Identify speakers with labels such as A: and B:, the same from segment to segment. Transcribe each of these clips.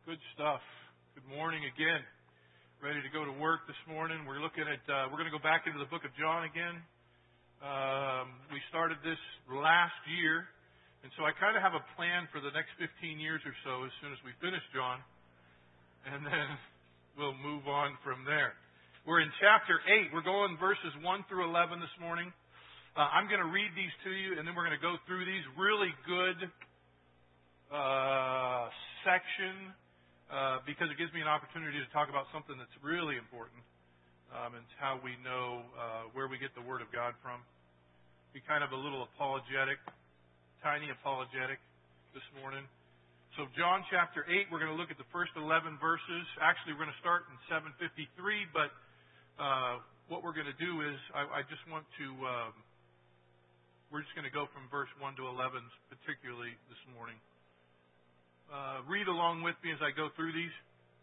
A: Good stuff. Good morning again. Ready to go to work this morning. We're going to go back into the book of John again. We started this last year, and so I kind of have a plan for the next 15 years or so as soon as we finish John, and then we'll move on from there. We're in chapter 8. We're going verses 1 through 11 this morning. I'm going to read these to you, and then we're going to go through these. Really good section. Because it gives me an opportunity to talk about something that's really important, and it's how we know where we get the Word of God from. Be kind of a little apologetic, tiny apologetic this morning. So John chapter 8, we're going to look at the first 11 verses. Actually, we're going to start in 753, but what we're going to do is I just want to, we're just going to go from verse 1 to 11 particularly this morning. Read along with me as I go through these.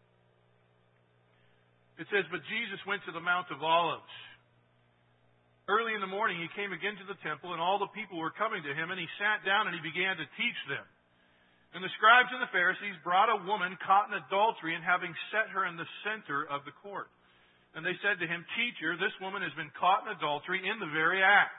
A: It says, "But Jesus went to the Mount of Olives. Early in the morning he came again to the temple, and all the people were coming to him, and he sat down and he began to teach them. And the scribes and the Pharisees brought a woman caught in adultery, and having set her in the center of the court. And they said to him, 'Teacher, this woman has been caught in adultery in the very act.'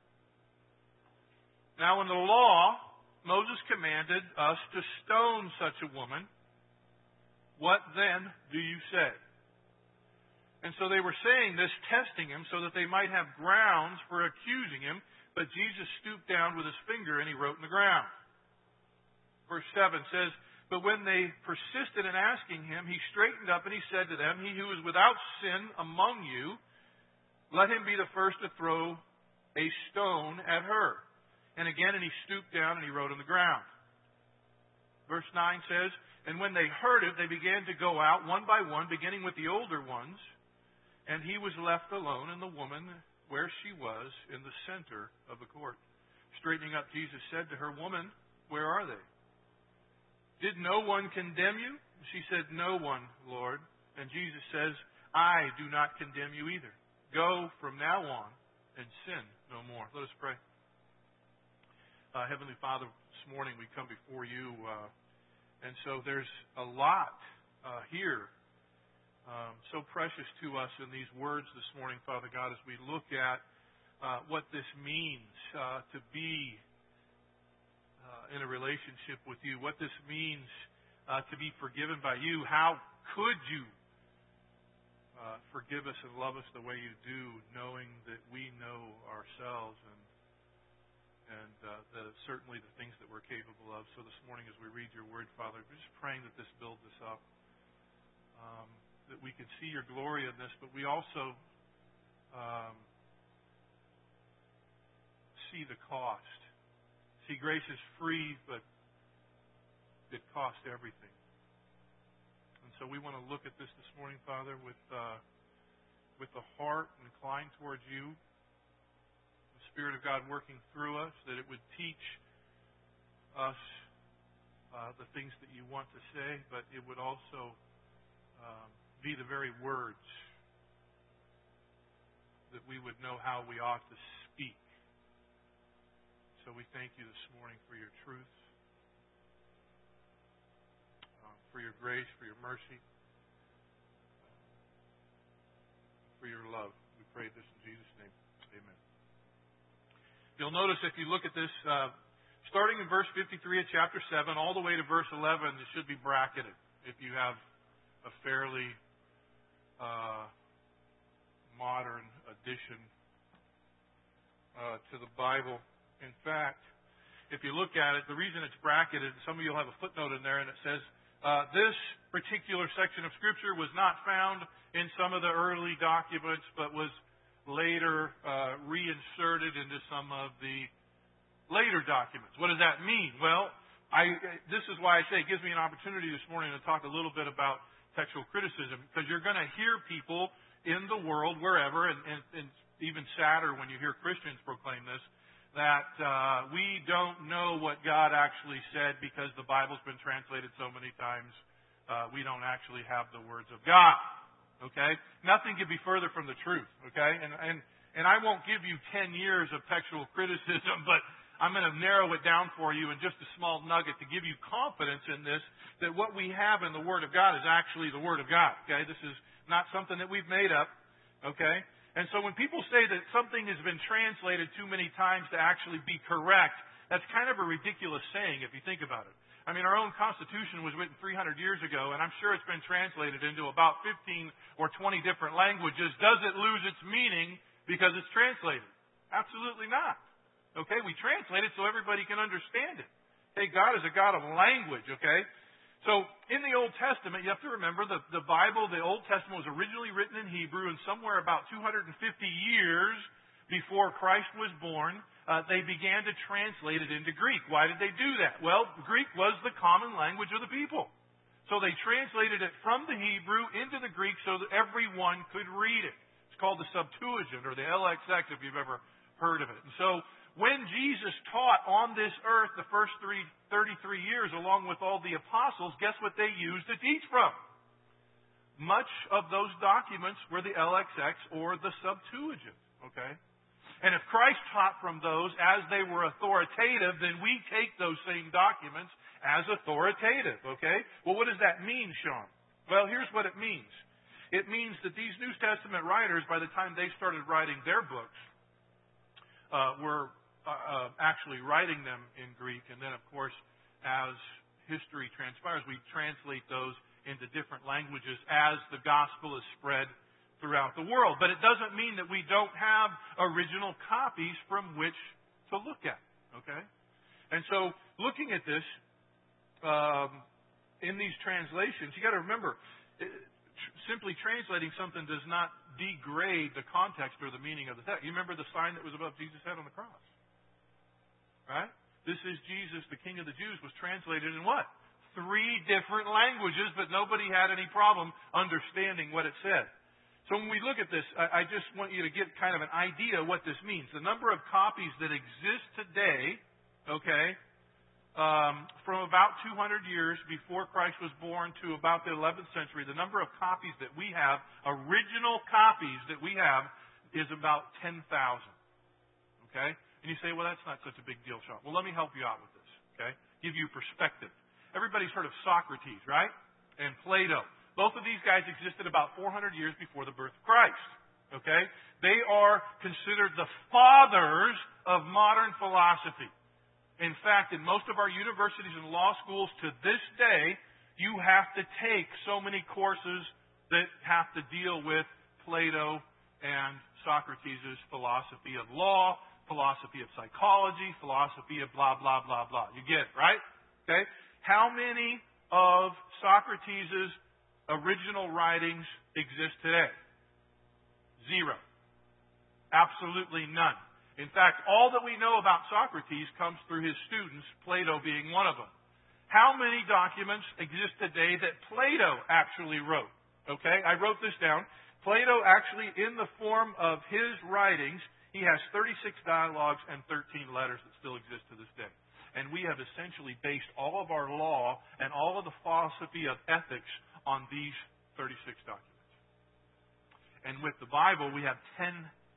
A: Now in the law, Moses commanded us to stone such a woman. What then do you say?" And so they were saying this, testing him, so that they might have grounds for accusing him. But Jesus stooped down with his finger, and he wrote in the ground. Verse 7 says, "But when they persisted in asking him, he straightened up and he said to them, 'He who is without sin among you, let him be the first to throw a stone at her.' And again, and he stooped down and he wrote on the ground." Verse 9 says, "And when they heard it, they began to go out one by one, beginning with the older ones. And he was left alone, and the woman where she was in the center of the court. Straightening up, Jesus said to her, 'Woman, where are they? Did no one condemn you?' She said, 'No one, Lord.' And Jesus says, 'I do not condemn you either. Go from now on and sin no more.'" Let us pray. Heavenly Father, this morning we come before you, and so there's a lot here so precious to us in these words this morning, Father God, as we look at what this means to be in a relationship with you, what this means to be forgiven by you. How could you forgive us and love us the way you do, knowing that we know ourselves and certainly the things that we're capable of. So this morning as we read your word, Father, we're just praying that this builds us up, that we can see your glory in this, but we also see the cost. See, grace is free, but it costs everything. And so we want to look at this morning, Father, with the heart inclined towards you, Spirit of God working through us, that it would teach us the things that you want to say, but it would also be the very words that we would know how we ought to speak. So we thank you this morning for your truth, for your grace, for your mercy, for your love. We pray this in Jesus' name. Amen. You'll notice if you look at this, starting in verse 53 of chapter 7, all the way to verse 11, it should be bracketed if you have a fairly modern addition to the Bible. In fact, if you look at it, the reason it's bracketed, some of you will have a footnote in there, and it says, this particular section of Scripture was not found in some of the early documents, but was later reinserted into some of the later documents. What does that mean? Well, this is why I say it gives me an opportunity this morning to talk a little bit about textual criticism, because you're going to hear people in the world, wherever, and even sadder when you hear Christians proclaim this, that we don't know what God actually said because the Bible's been translated so many times. We don't actually have the words of God. Okay? Nothing could be further from the truth. Okay? And I won't give you 10 years of textual criticism, but I'm going to narrow it down for you in just a small nugget to give you confidence in this, that what we have in the Word of God is actually the Word of God. Okay? This is not something that we've made up. Okay? And so when people say that something has been translated too many times to actually be correct, that's kind of a ridiculous saying if you think about it. I mean, our own Constitution was written 300 years ago, and I'm sure it's been translated into about 15 or 20 different languages. Does it lose its meaning because it's translated? Absolutely not. Okay? We translate it so everybody can understand it. Okay? God is a God of language, okay? So, in the Old Testament, you have to remember the Bible, the Old Testament was originally written in Hebrew, and somewhere about 250 years before Christ was born, they began to translate it into Greek. Why did they do that? Well, Greek was the common language of the people. So they translated it from the Hebrew into the Greek so that everyone could read it. It's called the Septuagint, or the LXX, if you've ever heard of it. And so when Jesus taught on this earth the first 33 years along with all the apostles, guess what they used to teach from? Much of those documents were the LXX or the Septuagint. Okay? And if Christ taught from those as they were authoritative, then we take those same documents as authoritative, okay? Well, what does that mean, Sean? Well, here's what it means. It means that these New Testament writers, by the time they started writing their books, were actually writing them in Greek. And then, of course, as history transpires, we translate those into different languages as the gospel is spread throughout the world. But it doesn't mean that we don't have original copies from which to look at. Okay? And so, looking at this, in these translations, you got to remember, simply translating something does not degrade the context or the meaning of the text. You remember the sign that was above Jesus' head on the cross? Right? This is Jesus, the King of the Jews, was translated in what? 3 different languages, but nobody had any problem understanding what it said. So when we look at this, I just want you to get kind of an idea of what this means. The number of copies that exist today, okay, from about 200 years before Christ was born to about the 11th century, the number of copies that we have, original copies that we have, is about 10,000. Okay? And you say, well, that's not such a big deal, Sean. Well, let me help you out with this, okay? Give you perspective. Everybody's heard of Socrates, right? And Plato. Both of these guys existed about 400 years before the birth of Christ. Okay? They are considered the fathers of modern philosophy. In fact, in most of our universities and law schools to this day, you have to take so many courses that have to deal with Plato and Socrates' philosophy of law, philosophy of psychology, philosophy of blah, blah, blah, blah. You get it, right? Okay? How many of Socrates' original writings exist today? 0. Absolutely none. In fact, all that we know about Socrates comes through his students, Plato being one of them. How many documents exist today that Plato actually wrote? Okay, I wrote this down. Plato actually, in the form of his writings, he has 36 dialogues and 13 letters that still exist to this day. And we have essentially based all of our law and all of the philosophy of ethics on these 36 documents. And with the Bible, we have 10,000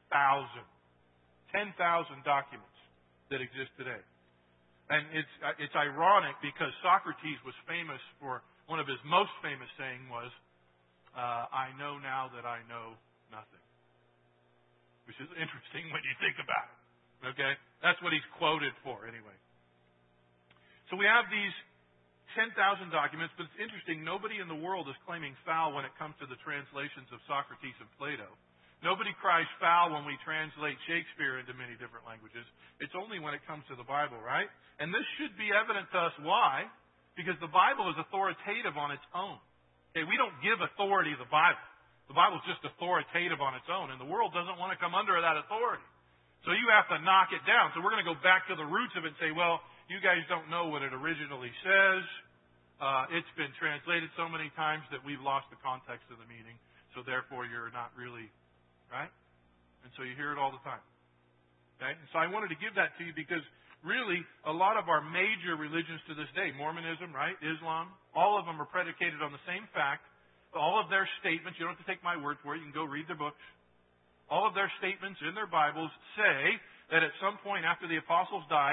A: documents that exist today. And it's ironic because Socrates was famous for, one of his most famous saying was, I know now that I know nothing. Which is interesting when you think about it. Okay? That's what he's quoted for anyway. So we have these 10,000 documents, but it's interesting, nobody in the world is claiming foul when it comes to the translations of Socrates and Plato. Nobody cries foul when we translate Shakespeare into many different languages. It's only when it comes to the Bible, right? And this should be evident to us. Why? Because the Bible is authoritative on its own. Okay, we don't give authority to the Bible. The Bible is just authoritative on its own, and the world doesn't want to come under that authority. So you have to knock it down. So we're going to go back to the roots of it and say, well, you guys don't know what it originally says. It's been translated so many times that we've lost the context of the meaning. So therefore, you're not really, right? And so you hear it all the time. Okay? And so I wanted to give that to you because really, a lot of our major religions to this day, Mormonism, right, Islam, all of them are predicated on the same fact. All of their statements, you don't have to take my word for it, you can go read their books. All of their statements in their Bibles say that at some point after the apostles died,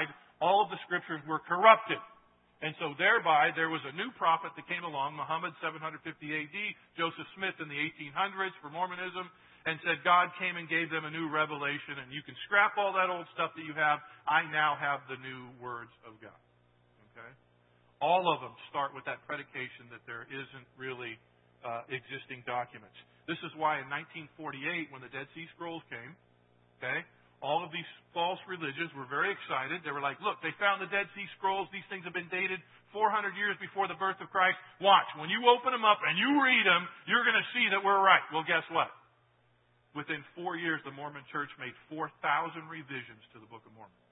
A: all of the Scriptures were corrupted. And so thereby, there was a new prophet that came along, Muhammad, 750 A.D., Joseph Smith in the 1800s for Mormonism, and said God came and gave them a new revelation, and you can scrap all that old stuff that you have. I now have the new words of God. Okay? All of them start with that predication that there isn't really existing documents. This is why in 1948, when the Dead Sea Scrolls came, okay, all of these false religions were very excited. They were like, look, they found the Dead Sea Scrolls. These things have been dated 400 years before the birth of Christ. Watch, when you open them up and you read them, you're going to see that we're right. Well, guess what? Within 4 years, the Mormon Church made 4,000 revisions to the Book of Mormon.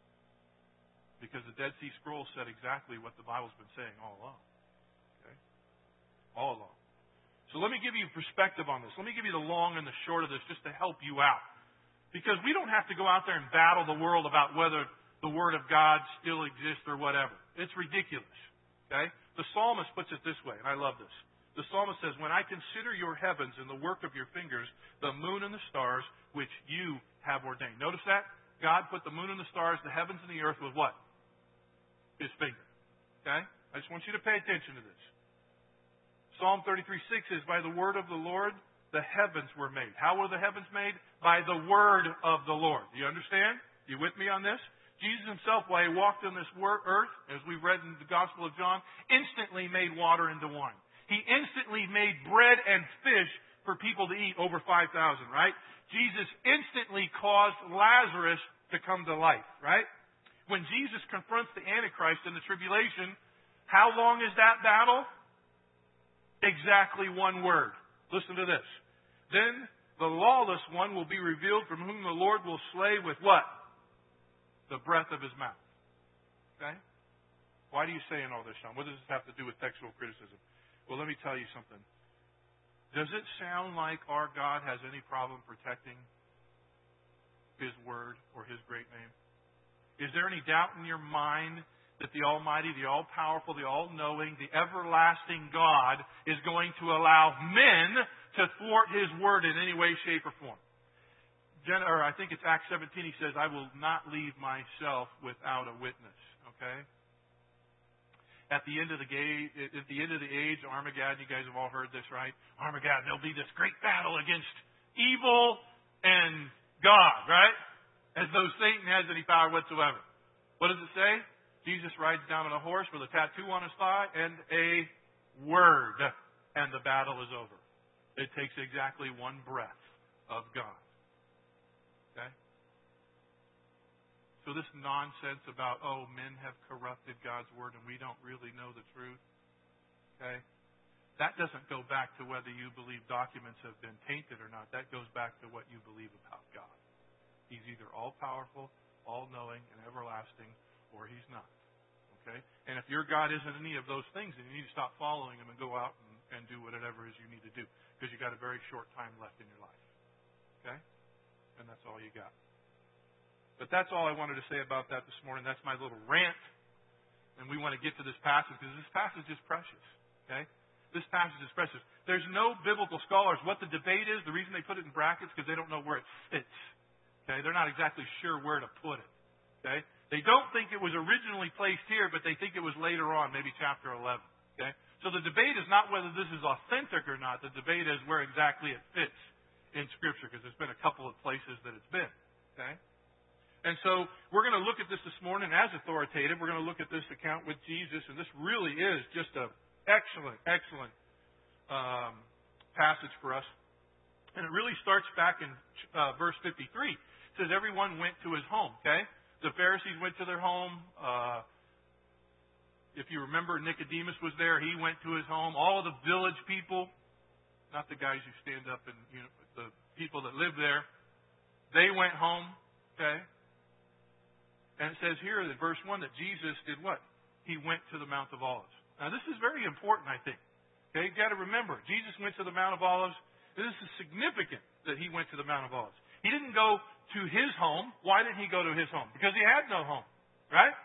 A: Because the Dead Sea Scrolls said exactly what the Bible's been saying all along. Okay? All along. So let me give you perspective on this. Let me give you the long and the short of this just to help you out. Because we don't have to go out there and battle the world about whether the Word of God still exists or whatever. It's ridiculous. Okay? The psalmist puts it this way, and I love this. The psalmist says, when I consider your heavens and the work of your fingers, the moon and the stars, which you have ordained. Notice that? God put the moon and the stars, the heavens and the earth with what? His finger. Okay? I just want you to pay attention to this. Psalm 33:6 says, by the word of the Lord, the heavens were made. How were the heavens made? By the word of the Lord. Do you understand? You with me on this? Jesus himself, while he walked on this earth, as we've read in the Gospel of John, instantly made water into wine. He instantly made bread and fish for people to eat, over 5,000, right? Jesus instantly caused Lazarus to come to life, right? When Jesus confronts the Antichrist in the tribulation, how long is that battle? Exactly one word. Listen to this. Then the lawless one will be revealed, from whom the Lord will slay with what? The breath of his mouth. Okay? Why do you say all this, Sean? What does this have to do with textual criticism? Well, let me tell you something. Does it sound like our God has any problem protecting His Word or His great name? Is there any doubt in your mind that the Almighty, the All-Powerful, the All-Knowing, the Everlasting God is going to allow men to thwart His Word in any way, shape, or form? I think it's Acts 17, he says, I will not leave myself without a witness. Okay? At the end of the age, Armageddon, you guys have all heard this, right? Armageddon, there'll be this great battle against evil and God, right? As though Satan has any power whatsoever. What does it say? Jesus rides down on a horse with a tattoo on his thigh and a word, and the battle is over. It takes exactly one breath of God. Okay? So this nonsense about, men have corrupted God's Word and we don't really know the truth, okay? That doesn't go back to whether you believe documents have been tainted or not. That goes back to what you believe about God. He's either all-powerful, all-knowing, and everlasting, or He's not, okay? And if your God isn't any of those things, then you need to stop following Him and go out and do whatever it is you need to do, because you've got a very short time left in your life, okay? And that's all you got. But that's all I wanted to say about that this morning. That's my little rant. And we want to get to this passage because this passage is precious. Okay? This passage is precious. There's no biblical scholars. What the debate is, the reason they put it in brackets, because they don't know where it fits. Okay? They're not exactly sure where to put it. Okay? They don't think it was originally placed here, but they think it was later on, maybe chapter 11. Okay? So the debate is not whether this is authentic or not. The debate is where exactly it fits in Scripture, because there's been a couple of places that it's been. Okay? And so we're going to look at this morning as authoritative. We're going to look at this account with Jesus, and this really is just an excellent, excellent passage for us. And it really starts back in verse 53. It says, everyone went to his home, okay? The Pharisees went to their home. If you remember, Nicodemus was there. He went to his home. All of the village people, not the guys who stand up and, the people that live there, they went home, okay? And it says here in verse 1 that Jesus did what? He went to the Mount of Olives. Now, this is very important, I think. Okay, you've got to remember, Jesus went to the Mount of Olives. This is significant that he went to the Mount of Olives. He didn't go to his home. Why didn't he go to his home? Because he had no home, right?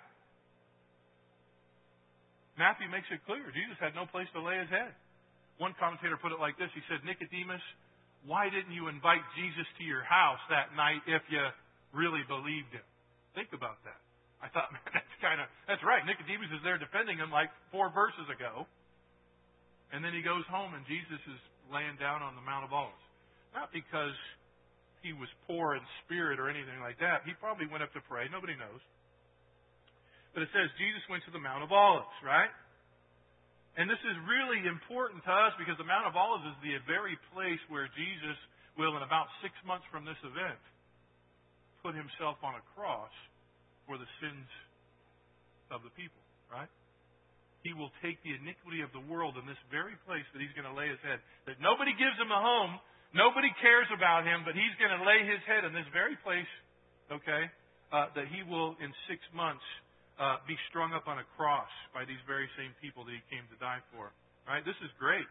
A: Matthew makes it clear. Jesus had no place to lay his head. One commentator put it like this. He said, Nicodemus, why didn't you invite Jesus to your house that night if you really believed him? Think about that. I thought, man, that's right. Nicodemus is there defending him like 4 verses ago. And then he goes home and Jesus is laying down on the Mount of Olives. Not because he was poor in spirit or anything like that. He probably went up to pray. Nobody knows. But it says Jesus went to the Mount of Olives, right? And this is really important to us because the Mount of Olives is the very place where Jesus will, in about 6 months from this event, put himself on a cross for the sins of the people, right? He will take the iniquity of the world in this very place that he's going to lay his head. That nobody gives him a home, nobody cares about him, but he's going to lay his head in this very place, okay, that he will, in 6 months, be strung up on a cross by these very same people that he came to die for. Right? This is great.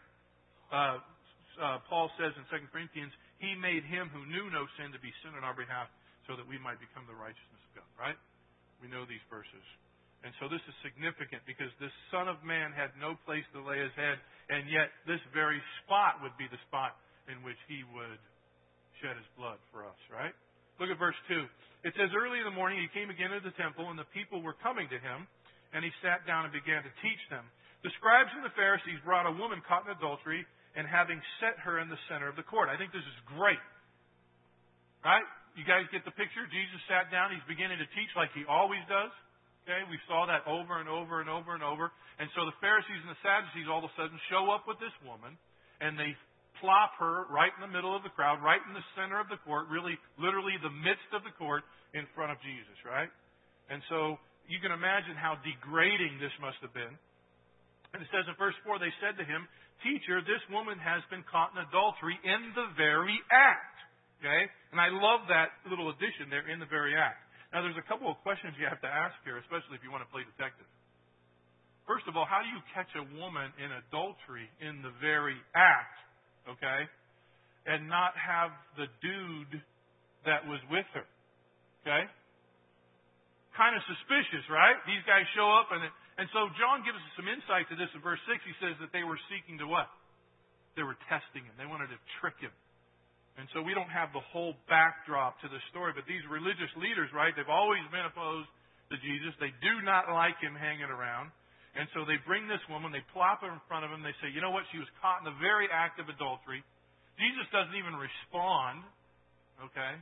A: Paul says in 2 Corinthians, he made him who knew no sin to be sin on our behalf so that we might become the righteousness of God. Right? We know these verses. And so this is significant because this Son of Man had no place to lay his head, and yet this very spot would be the spot in which he would shed his blood for us. Right? Look at verse 2. It says, early in the morning he came again to the temple, and the people were coming to him, and he sat down and began to teach them. The scribes and the Pharisees brought a woman caught in adultery, and having set her in the center of the court. I think this is great. Right? You guys get the picture? Jesus sat down. He's beginning to teach like he always does. Okay? We saw that over and over and over and over. And so the Pharisees and the Sadducees all of a sudden show up with this woman, and they plop her right in the middle of the crowd, right in the center of the court, really, literally the midst of the court in front of Jesus, right? And so you can imagine how degrading this must have been. And it says in verse 4, they said to him, Teacher, this woman has been caught in adultery in the very act. Okay? And I love that little addition there, in the very act. Now, there's a couple of questions you have to ask here, especially if you want to play detective. First of all, how do you catch a woman in adultery in the very act, okay, and not have the dude that was with her? Okay? Kind of suspicious, right? These guys show up, and so John gives us some insight to this in verse 6. He says that they were seeking to what? They were testing him. They wanted to trick him. And so we don't have the whole backdrop to the story, but these religious leaders, right, they've always been opposed to Jesus. They do not like him hanging around. And so they bring this woman, they plop her in front of him, they say, you know what, she was caught in the very act of adultery. Jesus doesn't even respond, okay?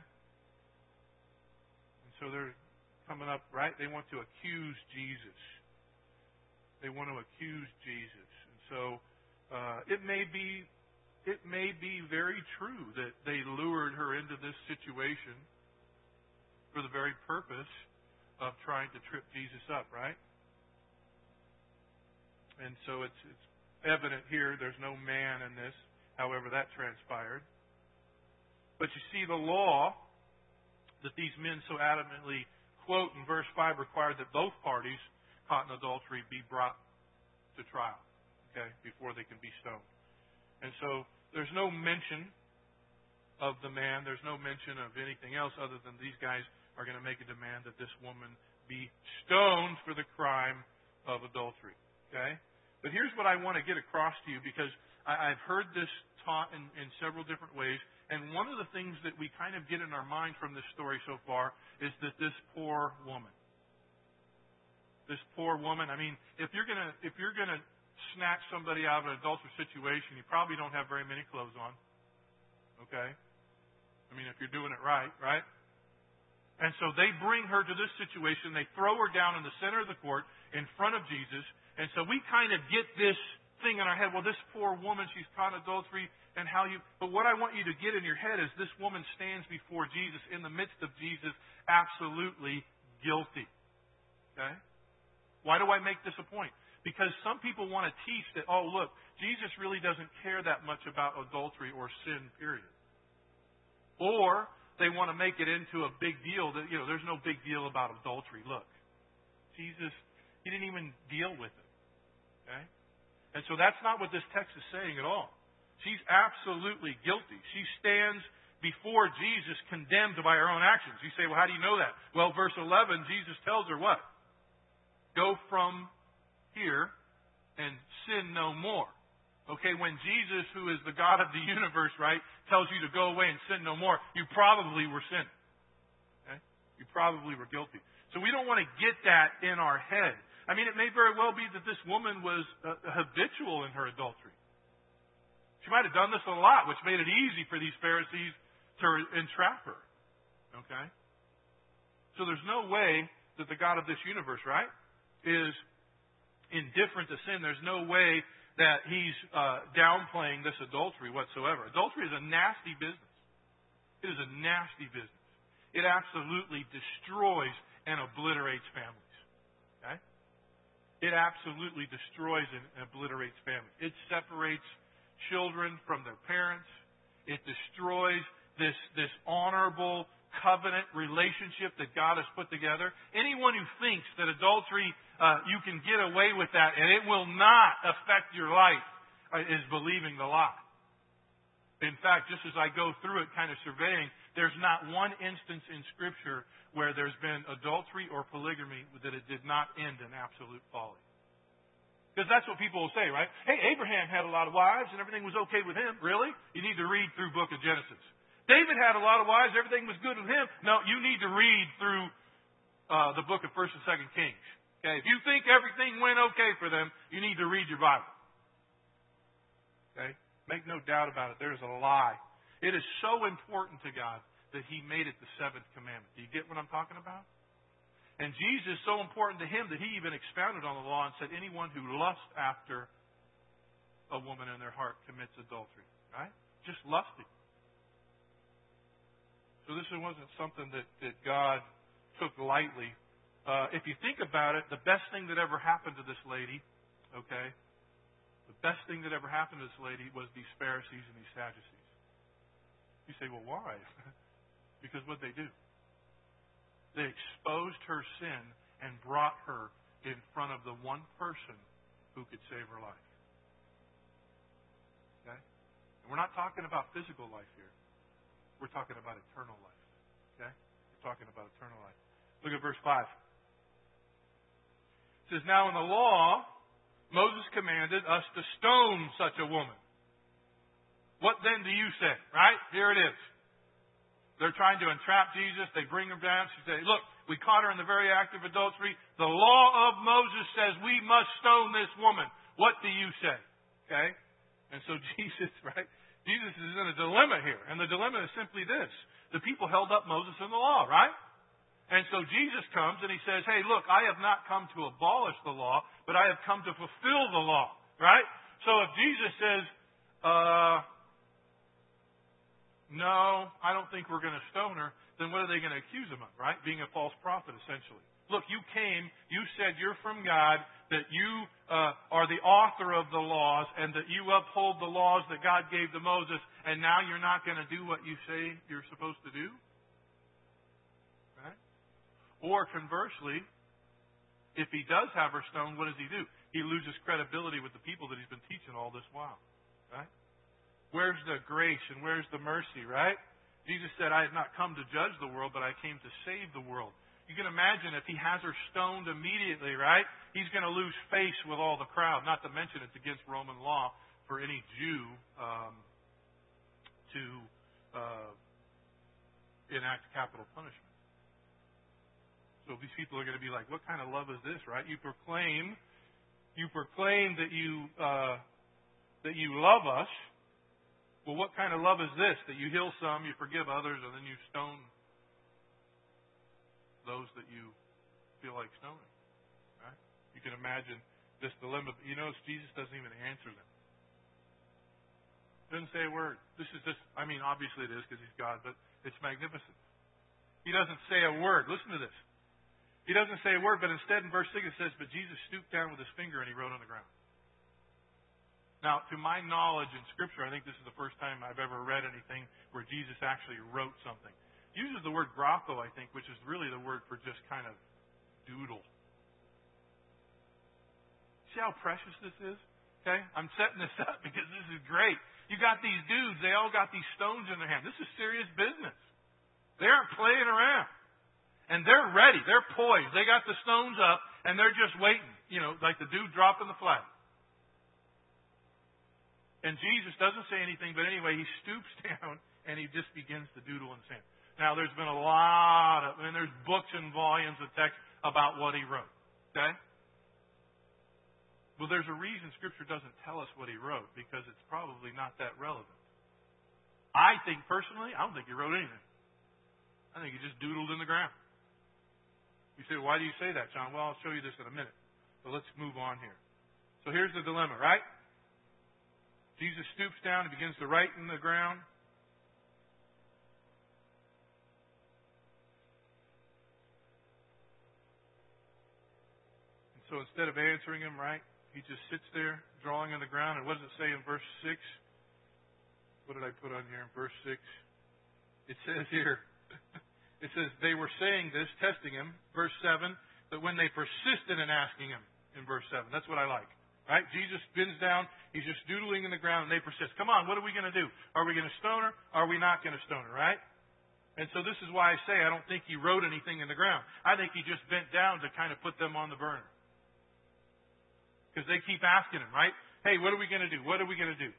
A: And so they're coming up, right? They want to accuse Jesus. They want to accuse Jesus. And so it may be very true that they lured her into this situation for the very purpose of trying to trip Jesus up, right? And so it's evident here there's no man in this, however that transpired. But you see, the law that these men so adamantly quote in verse 5 required that both parties caught in adultery be brought to trial, okay, before they can be stoned. And so there's no mention of the man. There's no mention of anything else other than these guys are going to make a demand that this woman be stoned for the crime of adultery. Okay? But here's what I want to get across to you, because I've heard this taught in several different ways. And one of the things that we kind of get in our mind from this story so far is that this poor woman, I mean, if you're gonna snatch somebody out of an adulterous situation, you probably don't have very many clothes on. Okay? I mean, if you're doing it right, right? And so they bring her to this situation. They throw her down in the center of the court in front of Jesus. And so we kind of get this thing in our head. Well, this poor woman, she's caught in adultery, and how you... But what I want you to get in your head is this woman stands before Jesus, in the midst of Jesus, absolutely guilty. Okay? Why do I make this a point? Because some people want to teach that, oh, look, Jesus really doesn't care that much about adultery or sin, period. Or they want to make it into a big deal that, there's no big deal about adultery. Look, Jesus, he didn't even deal with it. Okay? And so that's not what this text is saying at all. She's absolutely guilty. She stands before Jesus condemned by her own actions. You say, well, how do you know that? Well, verse 11, Jesus tells her what? Go from here and sin no more. Okay, when Jesus, who is the God of the universe, right, tells you to go away and sin no more, you probably were sinning. Okay? You probably were guilty. So we don't want to get that in our head. I mean, it may very well be that this woman was habitual in her adultery. She might have done this a lot, which made it easy for these Pharisees to entrap her. Okay? So there's no way that the God of this universe, right, is indifferent to sin. There's no way that He's downplaying this adultery whatsoever. Adultery is a nasty business. It is a nasty business. It absolutely destroys and obliterates families. Okay? It absolutely destroys and obliterates families. It separates children from their parents. It destroys this honorable covenant relationship that God has put together. Anyone who thinks that adultery, you can get away with that and it will not affect your life is believing the lie. In fact, just as I go through it kind of surveying, there's not one instance in Scripture where there's been adultery or polygamy that it did not end in absolute folly. Because that's what people will say, right? Hey, Abraham had a lot of wives and everything was okay with him. Really? You need to read through book of Genesis. David had a lot of wives, everything was good with him. No, you need to read through the book of 1st and 2nd Kings. Okay? If you think everything went okay for them, you need to read your Bible. Okay? Make no doubt about it. There's a lie. It is so important to God that He made it the seventh commandment. Do you get what I'm talking about? And Jesus is so important to Him that He even expounded on the law and said anyone who lusts after a woman in their heart commits adultery. Right? Just lusting. So this wasn't something that God took lightly. If you think about it, the best thing that ever happened to this lady, okay, the best thing that ever happened to this lady was these Pharisees and these Sadducees. You say, well, why? Because what they do? They exposed her sin and brought her in front of the one person who could save her life. Okay? And we're not talking about physical life here. We're talking about eternal life. Okay? We're talking about eternal life. Look at verse 5. It says, now in the law, Moses commanded us to stone such a woman. What then do you say? Right? Here it is. They're trying to entrap Jesus. They bring him down. She says, look, we caught her in the very act of adultery. The law of Moses says we must stone this woman. What do you say? Okay? And so Jesus, right? Jesus is in a dilemma here. And the dilemma is simply this. The people held up Moses in the law, right? And so Jesus comes and He says, hey, look, I have not come to abolish the law, but I have come to fulfill the law, right? So if Jesus says, no, I don't think we're going to stone her, then what are they going to accuse him of, right? Being a false prophet, essentially. Look, you came, you said you're from God, that you are the author of the laws, and that you uphold the laws that God gave to Moses, and now you're not going to do what you say you're supposed to do? Right? Or conversely, if he does have her stoned, what does he do? He loses credibility with the people that he's been teaching all this while. Right? Where's the grace and where's the mercy, right? Jesus said, I have not come to judge the world, but I came to save the world. You can imagine if he has her stoned immediately, right? He's going to lose face with all the crowd. Not to mention it's against Roman law for any Jew to enact capital punishment. So these people are going to be like, what kind of love is this, right? You proclaim that you love us. Well, what kind of love is this? That you heal some, you forgive others, and then you stone those that you feel like stoning. Right? You can imagine this dilemma. You notice Jesus doesn't even answer them. Doesn't say a word. Obviously it is because he's God, but it's magnificent. He doesn't say a word. Listen to this. He doesn't say a word, but instead in verse 6 it says, but Jesus stooped down with his finger and he wrote on the ground. Now, to my knowledge in Scripture, I think this is the first time I've ever read anything where Jesus actually wrote something. He uses the word grapho, I think, which is really the word for just kind of doodle. See how precious this is? Okay? I'm setting this up because this is great. You got these dudes, they all got these stones in their hand. This is serious business. They aren't playing around. And they're ready. They're poised. They got the stones up, and they're just waiting. Like the dude dropping the flag. And Jesus doesn't say anything, but anyway, he stoops down and he just begins to doodle in the sand. Now, there's been a lot of, and there's books and volumes of text about what he wrote. Okay? Well, there's a reason Scripture doesn't tell us what he wrote, because it's probably not that relevant. I think, personally, I don't think he wrote anything. I think he just doodled in the ground. You say, why do you say that, John? Well, I'll show you this in a minute. But let's move on here. So here's the dilemma, right? Jesus stoops down and begins to write in the ground. And so instead of answering him, right, he just sits there drawing on the ground. And what does it say in verse 6? What did I put on here in verse 6? It says here, it says, they were saying this, testing him, verse 7, but when they persisted in asking him, in verse 7. That's what I like. Right? Jesus bends down, he's just doodling in the ground, and they persist. Come on, what are we going to do? Are we going to stone her? Are we not going to stone her, right? And so this is why I say I don't think he wrote anything in the ground. I think he just bent down to kind of put them on the burner. Because they keep asking him, right? Hey, what are we going to do? What are we going to do?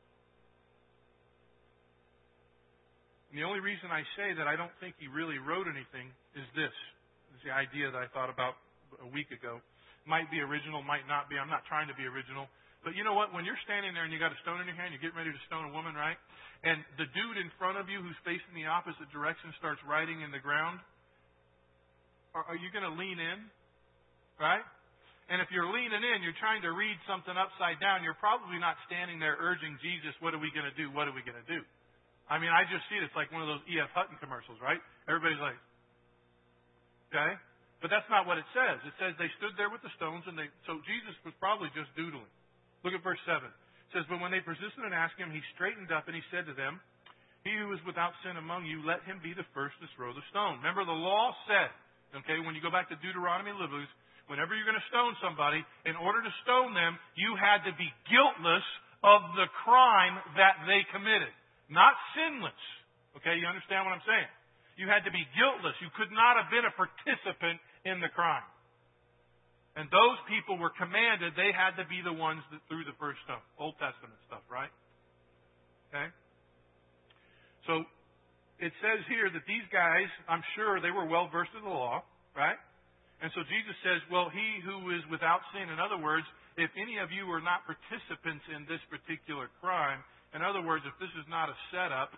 A: And the only reason I say that I don't think he really wrote anything is this. This is the idea that I thought about a week ago. Might be original, might not be. I'm not trying to be original. But you know what? When you're standing there and you got a stone in your hand, you're getting ready to stone a woman, right? And the dude in front of you who's facing the opposite direction starts writing in the ground. Are you going to lean in? Right? And if you're leaning in, you're trying to read something upside down, you're probably not standing there urging Jesus, what are we going to do? What are we going to do? I mean, I just see it. It's like one of those E.F. Hutton commercials, right? Everybody's like, okay? But that's not what it says. It says they stood there with the stones, and so Jesus was probably just doodling. Look at verse 7. It says, but when they persisted in asking him, he straightened up and he said to them, he who is without sin among you, let him be the first to throw the stone. Remember, the law said, okay, when you go back to Deuteronomy, Leviticus, whenever you're going to stone somebody, in order to stone them, you had to be guiltless of the crime that they committed. Not sinless. Okay, you understand what I'm saying? You had to be guiltless. You could not have been a participant in the crime. And those people were commanded, they had to be the ones that threw the first stone. Old Testament stuff, right? Okay? So, it says here that these guys, I'm sure they were well versed in the law, right? And so Jesus says, well, he who is without sin, in other words, if any of you are not participants in this particular crime, in other words, if this is not a setup,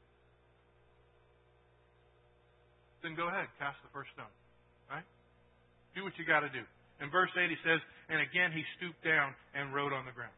A: then go ahead, cast the first stone. Right? Do what you got to do. In verse 8 he says, and again he stooped down and wrote on the ground.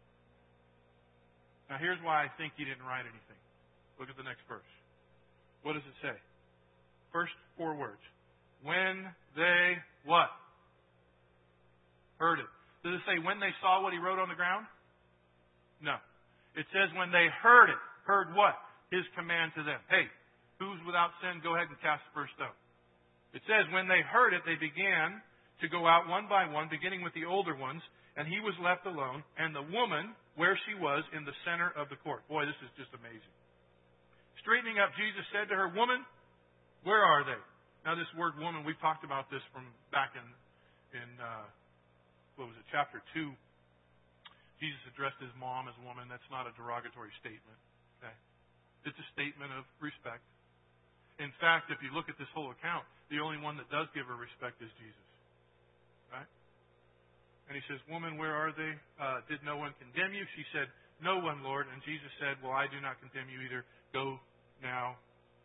A: Now here's why I think he didn't write anything. Look at the next verse. What does it say? First 4 words. When they what? Heard it. Does it say when they saw what he wrote on the ground? No. It says when they heard it. Heard what? His command to them. Hey, who's without sin, go ahead and cast the first stone. It says when they heard it, they began to go out one by one, beginning with the older ones, and he was left alone, and the woman where she was in the center of the court. Boy, this is just amazing. Straightening up, Jesus said to her, woman, where are they? Now, this word woman, we've talked about this from back in what was it, chapter 2. Jesus addressed his mom as woman. That's not a derogatory statement. Okay? It's a statement of respect. In fact, if you look at this whole account, the only one that does give her respect is Jesus. Right? And he says, woman, where are they? Did no one condemn you? She said, no one, Lord. And Jesus said, well, I do not condemn you either. Go now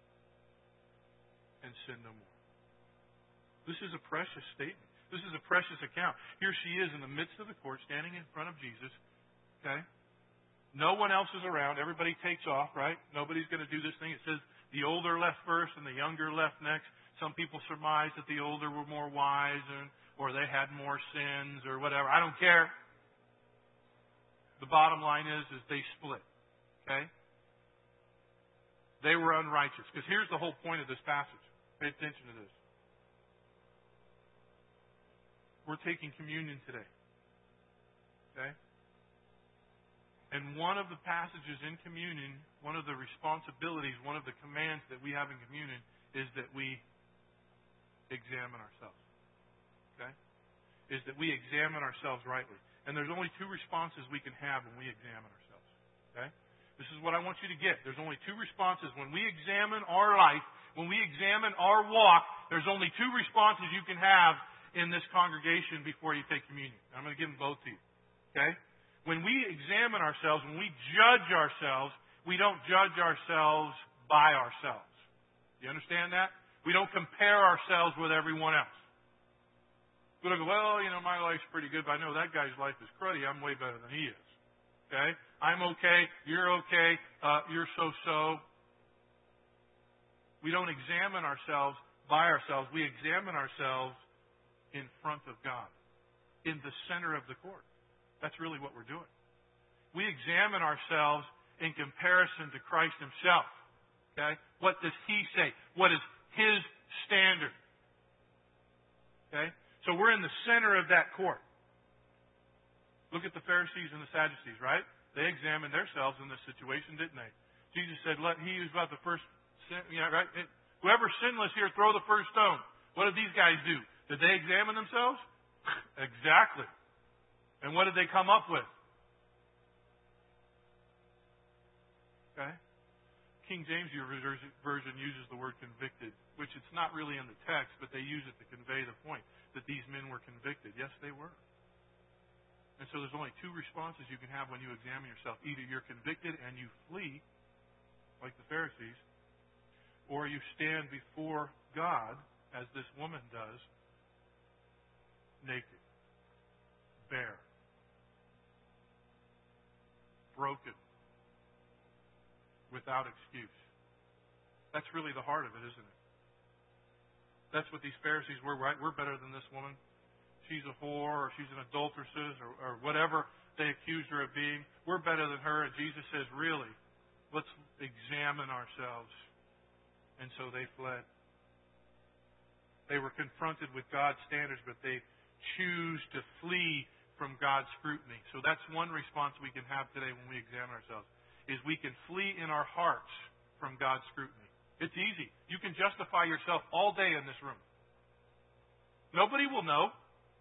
A: and sin no more. This is a precious statement. This is a precious account. Here she is in the midst of the court, standing in front of Jesus. Okay? No one else is around. Everybody takes off, right? Nobody's going to do this thing. It says the older left first and the younger left next. Some people surmise that the older were more wise or they had more sins or whatever. I don't care. The bottom line is they split. Okay? They were unrighteous. Because here's the whole point of this passage. Pay attention to this. We're taking communion today. Okay? And one of the passages in communion, one of the responsibilities, one of the commands that we have in communion is that we examine ourselves. Okay? Is that we examine ourselves rightly. And there's only 2 responses we can have when we examine ourselves. Okay? This is what I want you to get. There's only two responses. When we examine our life, when we examine our walk, there's only two responses you can have in this congregation before you take communion. I'm going to give them both to you. Okay? When we examine ourselves, when we judge ourselves, we don't judge ourselves by ourselves. Do you understand that? We don't compare ourselves with everyone else. We don't go, well, my life's pretty good, but I know that guy's life is cruddy. I'm way better than he is. Okay? I'm okay. You're okay. You're so-so. We don't examine ourselves by ourselves. We examine ourselves in front of God, in the center of the court. That's really what we're doing. We examine ourselves in comparison to Christ himself. Okay? What does he say? What is his standard? Okay? So we're in the center of that court. Look at the Pharisees and the Sadducees, right? They examined themselves in this situation, didn't they? Jesus said, let he who's about the first sin, right? Whoever's sinless here, throw the first stone. What did these guys do? Did they examine themselves? Exactly. And what did they come up with? Okay? King James Version uses the word convicted, which it's not really in the text, but they use it to convey the point that these men were convicted. Yes, they were. And so there's only two responses you can have when you examine yourself. Either you're convicted and you flee, like the Pharisees, or you stand before God, as this woman does, naked, bare, broken, without excuse. That's really the heart of it, isn't it? That's what these Pharisees were, right? We're better than this woman. She's a whore, or she's an adulteress, or whatever they accused her of being. We're better than her. And Jesus says, really, let's examine ourselves. And so they fled. They were confronted with God's standards, but they choose to flee from God's scrutiny. So that's one response we can have today when we examine ourselves, is we can flee in our hearts from God's scrutiny. It's easy. You can justify yourself all day in this room. Nobody will know.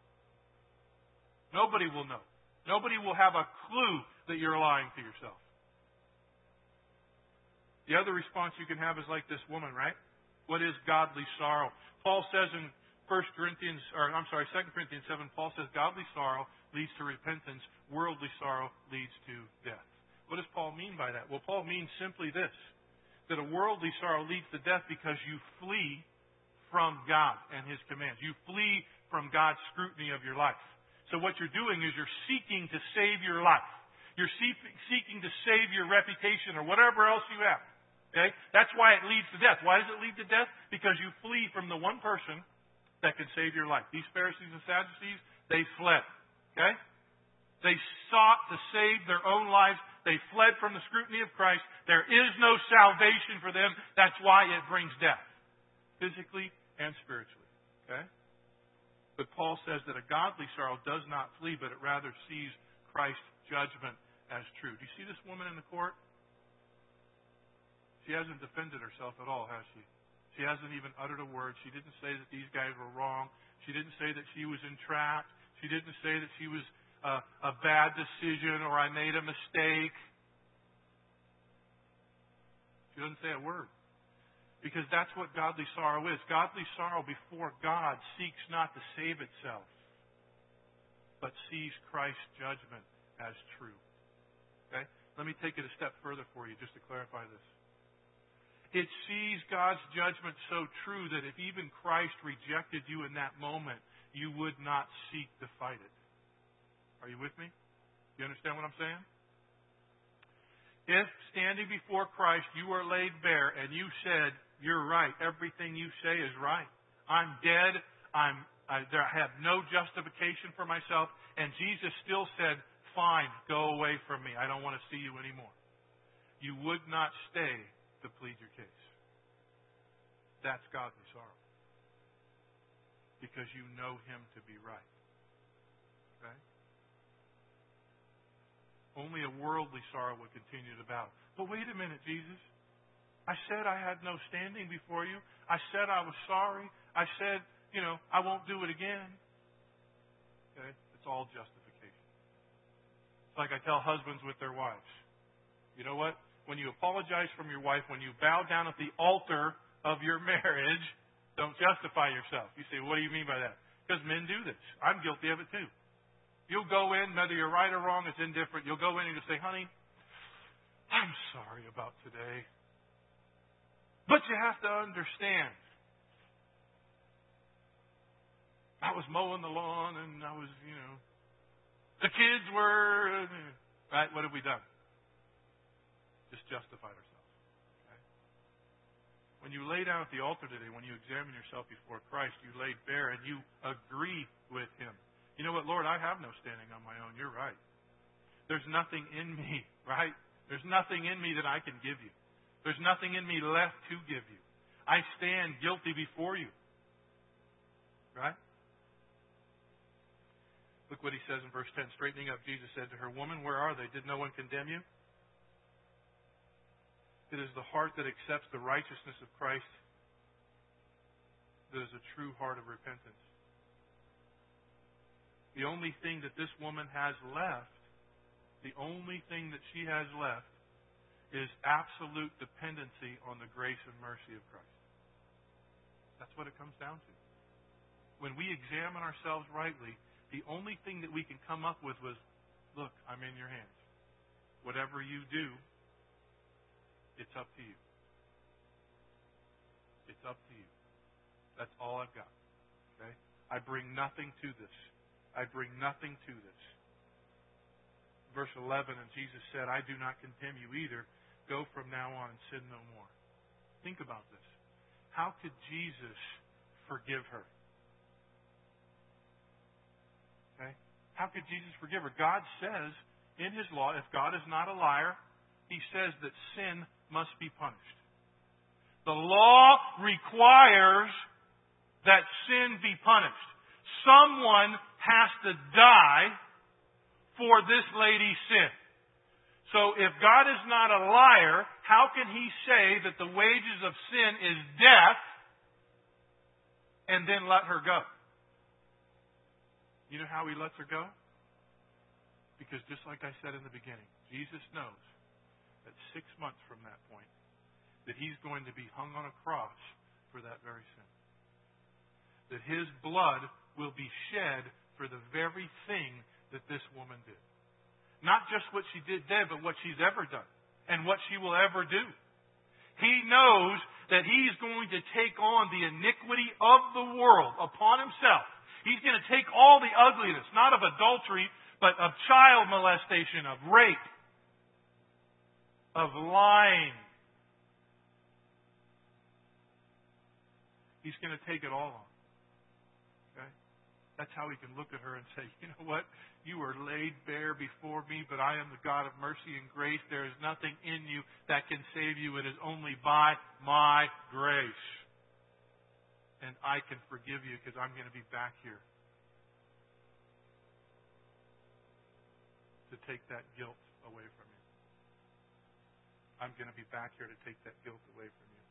A: Nobody will know. Nobody will have a clue that you're lying to yourself. The other response you can have is like this woman, right? What is godly sorrow? Paul says in 2 Corinthians 7, Paul says godly sorrow leads to repentance, worldly sorrow leads to death. What does Paul mean by that? Well, Paul means simply this, that a worldly sorrow leads to death because you flee from God and his commands. You flee from God's scrutiny of your life. So what you're doing is you're seeking to save your life. You're seeking to save your reputation or whatever else you have. Okay? That's why it leads to death. Why does it lead to death? Because you flee from the one person that can save your life. These Pharisees and Sadducees, they fled. Okay? They sought to save their own lives. They fled from the scrutiny of Christ. There is no salvation for them. That's why it brings death, physically and spiritually. Okay? But Paul says that a godly sorrow does not flee, but it rather sees Christ's judgment as true. Do you see this woman in the court? She hasn't defended herself at all, has she? She hasn't even uttered a word. She didn't say that these guys were wrong. She didn't say that she was entrapped. She didn't say that she was a bad decision or I made a mistake. She doesn't say a word. Because that's what godly sorrow is. Godly sorrow before God seeks not to save itself, but sees Christ's judgment as true. Okay? Let me take it a step further for you just to clarify this. It sees God's judgment so true that if even Christ rejected you in that moment, you would not seek to fight it. Are you with me? You understand what I'm saying? If standing before Christ you are laid bare and you said, you're right, everything you say is right. I'm dead. I have no justification for myself. And Jesus still said, fine, go away from me. I don't want to see you anymore. You would not stay to plead your case. That's godly sorrow. Because you know him to be right. Okay? Only a worldly sorrow would continue to battle. But wait a minute, Jesus. I said I had no standing before you. I said I was sorry. I said, I won't do it again. Okay? It's all justification. It's like I tell husbands with their wives. You know what? when you apologize from your wife, when you bow down at the altar of your marriage, don't justify yourself. You say, what do you mean by that? Because men do this. I'm guilty of it too. You'll go in, whether you're right or wrong, it's indifferent. You'll go in and you'll say, honey, I'm sorry about today. But you have to understand. I was mowing the lawn and I was, the kids were, right? What have we done? Just justified ourselves. Okay? When you lay down at the altar today, when you examine yourself before Christ, you lay bare and you agree with Him. You know what, Lord, I have no standing on my own. You're right. There's nothing in me, right? There's nothing in me that I can give you. There's nothing in me left to give you. I stand guilty before you. Right? Look what he says in verse 10. Straightening up, Jesus said to her, Woman, where are they? Did no one condemn you? It is the heart that accepts the righteousness of Christ that is a true heart of repentance. The only thing that this woman has left, the only thing that she has left, is absolute dependency on the grace and mercy of Christ. That's what it comes down to. When we examine ourselves rightly, the only thing that we can come up with was, look, I'm in your hands. Whatever you do, it's up to you. It's up to you. That's all I've got. Okay? I bring nothing to this. I bring nothing to this. Verse 11, and Jesus said, I do not condemn you either. Go from now on and sin no more. Think about this. How could Jesus forgive her? Okay? How could Jesus forgive her? God says in His law, if God is not a liar, He says that sin must be punished. The law requires that sin be punished. Someone has to die for this lady's sin. So if God is not a liar, how can He say that the wages of sin is death and then let her go? You know how He lets her go? Because just like I said in the beginning, Jesus knows that 6 months from that point, that He's going to be hung on a cross for that very sin. That His blood will be shed for the very thing that this woman did. Not just what she did then, but what she's ever done and what she will ever do. He knows that He's going to take on the iniquity of the world upon Himself. He's going to take all the ugliness, not of adultery, but of child molestation, of rape, of lying. He's going to take it all on. Okay? That's how He can look at her and say, you know what? You are laid bare before me, but I am the God of mercy and grace. There is nothing in you that can save you. It is only by my grace. And I can forgive you because I'm going to be back here to take that guilt away from you. I'm going to be back here to take that guilt away from you.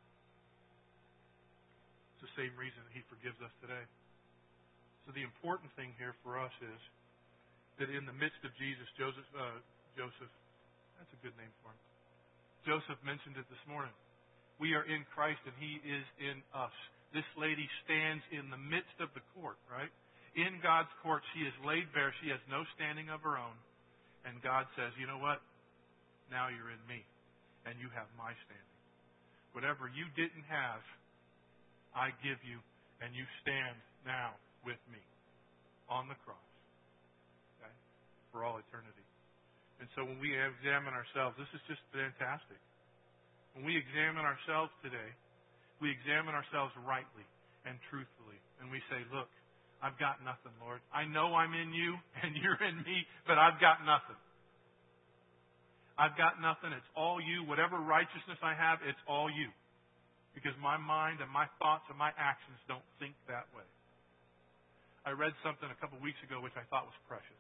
A: It's the same reason that He forgives us today. So the important thing here for us is that in the midst of Jesus, Joseph, that's a good name for him. Joseph mentioned it this morning. We are in Christ and He is in us. This lady stands in the midst of the court, right? In God's court, she is laid bare. She has no standing of her own. And God says, you know what? Now you're in me. And you have my standing. Whatever you didn't have, I give you. And you stand now with me on the cross. Okay? For all eternity. And so when we examine ourselves, this is just fantastic. When we examine ourselves today, we examine ourselves rightly and truthfully. And we say, look, I've got nothing, Lord. I know I'm in you and you're in me, but I've got nothing. I've got nothing. It's all you. Whatever righteousness I have, it's all you. Because my mind and my thoughts and my actions don't think that way. I read something a couple weeks ago which I thought was precious.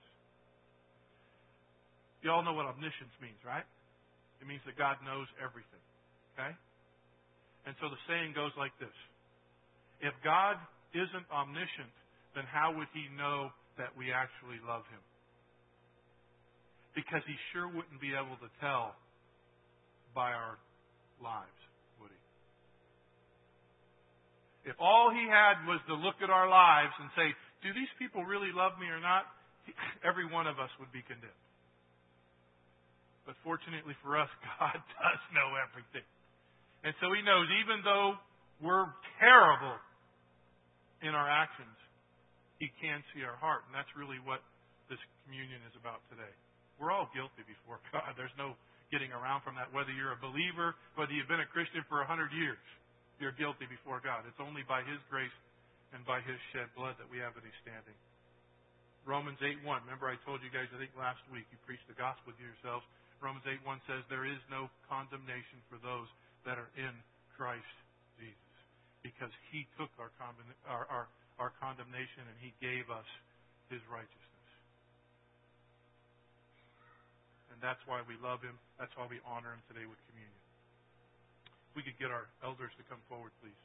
A: You all know what omniscience means, right? It means that God knows everything. Okay? And so the saying goes like this. If God isn't omniscient, then how would He know that we actually love Him? Because He sure wouldn't be able to tell by our lives, would he? If all he had was to look at our lives and say, do these people really love me or not? Every one of us would be condemned. But fortunately for us, God does know everything. And so he knows even though we're terrible in our actions, he can see our heart. And that's really what this communion is about today. We're all guilty before God. There's no getting around from that. Whether you're a believer, whether you've been a Christian for 100 years, you're guilty before God. It's only by his grace and by his shed blood that we have any standing. Romans 8:1. Remember I told you guys, I think last week, you preached the gospel to yourselves. Romans 8:1 says, there is no condemnation for those that are in Christ Jesus. Because he took our condemnation and he gave us his righteousness. And that's why we love him. That's why we honor him today with communion. We could get our elders to come forward, please.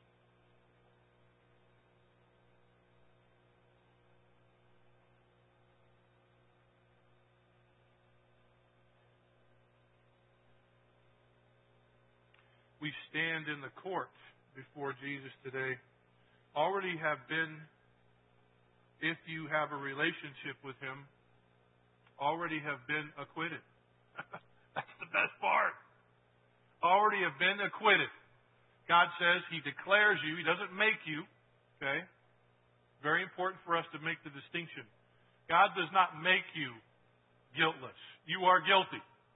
A: We stand in the court before Jesus today. Already have been, if you have a relationship with him, already have been acquitted. That's the best part. Already have been acquitted. God says he declares you. He doesn't make you. Okay? Very important for us to make the distinction. God does not make you guiltless. You are guilty.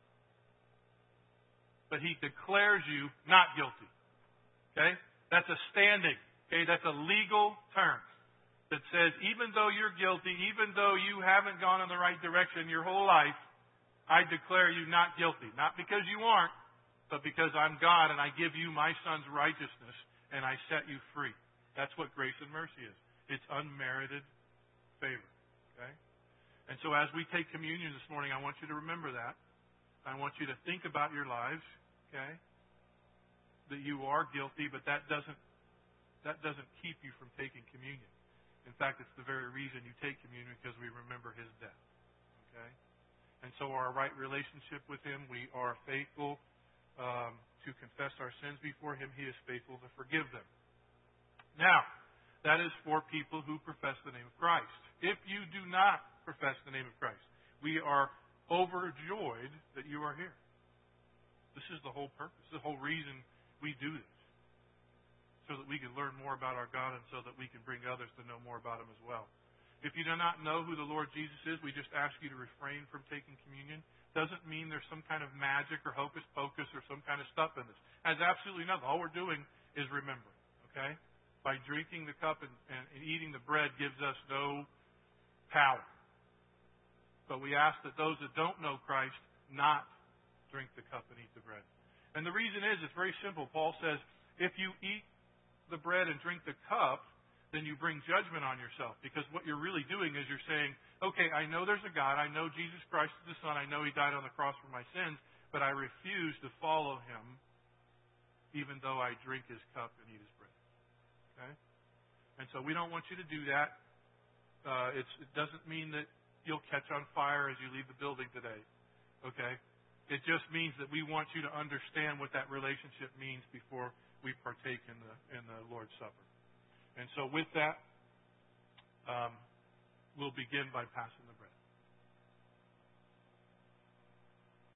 A: But he declares you not guilty. Okay? That's a standing. Okay? That's a legal term that says even though you're guilty, even though you haven't gone in the right direction your whole life, I declare you not guilty. Not because you aren't, but because I'm God and I give you my Son's righteousness and I set you free. That's what grace and mercy is. It's unmerited favor. Okay? And so as we take communion this morning, I want you to remember that. I want you to think about your lives, okay? That you are guilty, but that doesn't keep you from taking communion. In fact, it's the very reason you take communion, because we remember his death. Okay? And so our right relationship with him, we are faithful to confess our sins before him. He is faithful to forgive them. Now, that is for people who profess the name of Christ. If you do not profess the name of Christ, we are overjoyed that you are here. This is the whole purpose, the whole reason we do this. So that we can learn more about our God and so that we can bring others to know more about him as well. If you do not know who the Lord Jesus is, we just ask you to refrain from taking communion. Doesn't mean there's some kind of magic or hocus pocus or some kind of stuff in this. Has absolutely nothing. All we're doing is remembering. Okay? By drinking the cup and eating the bread gives us no power. But we ask that those that don't know Christ not drink the cup and eat the bread. And the reason is, it's very simple. Paul says, if you eat the bread and drink the cup, then you bring judgment on yourself. Because what you're really doing is you're saying, okay, I know there's a God. I know Jesus Christ is the Son. I know he died on the cross for my sins. But I refuse to follow him even though I drink his cup and eat his bread. Okay? And so we don't want you to do that. It doesn't mean that you'll catch on fire as you leave the building today. Okay? It just means that we want you to understand what that relationship means before we partake in the Lord's Supper. And so with that, we'll begin by passing the bread.